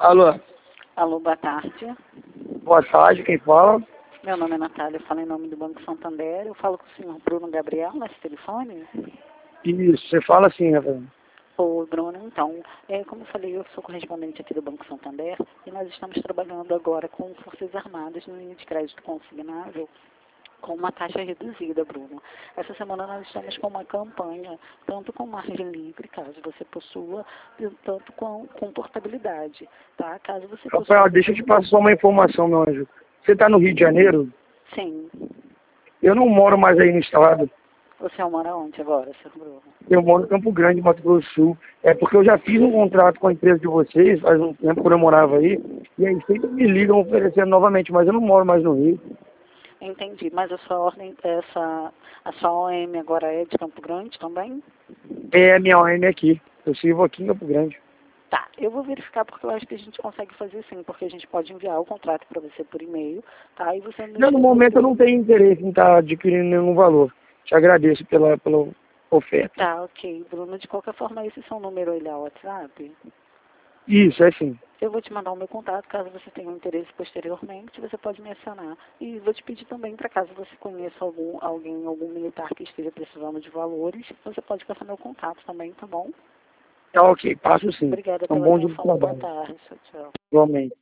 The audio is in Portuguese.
Alô, Alô, boa tarde. boa tarde, quem fala? Meu nome é Natália, eu falo em nome do Banco Santander. Eu falo com o senhor Bruno Gabriel nesse telefone. Isso, você fala assim, Rafael. Ô, Bruno, então, como eu falei, eu sou correspondente aqui do Banco Santander e nós estamos trabalhando agora com Forças Armadas no linha de crédito consignável com uma taxa reduzida, Bruno. Essa semana nós estamos com uma campanha, tanto com margem livre, caso você possua, tanto com portabilidade, tá? Caso você possua... Rafael, deixa eu te passar só uma informação, meu anjo. Você está no Rio de Janeiro? Sim. Eu não moro mais aí no estado. Você mora onde agora, senhor Bruno? Eu moro em Campo Grande, Mato Grosso do Sul. É porque eu já fiz um contrato com a empresa de vocês, faz um tempo que eu morava aí, e aí sempre me ligam oferecendo novamente, mas eu não moro mais no Rio. Entendi, mas a sua ordem, a sua OM agora é de Campo Grande também? É a minha OM aqui. Eu sirvo aqui em Campo Grande. Tá, eu vou verificar porque eu acho que a gente consegue fazer sim, porque a gente pode enviar o contrato para você por e-mail, tá? E você Não, no momento eu não tenho interesse em estar adquirindo nenhum valor. Te agradeço pela oferta. Tá, ok, Bruno. De qualquer forma, esse é seu número aí é o WhatsApp? Isso, é sim. Eu vou te mandar o meu contato, caso você tenha um interesse posteriormente, você pode me acionar. E vou te pedir também, para caso você conheça algum militar que esteja precisando de valores, você pode passar meu contato também, tá bom? Tá ok, passo sim. Obrigada É um pela bom dia de atenção. Boa trabalho. tarde. Tchau, tchau. Igualmente.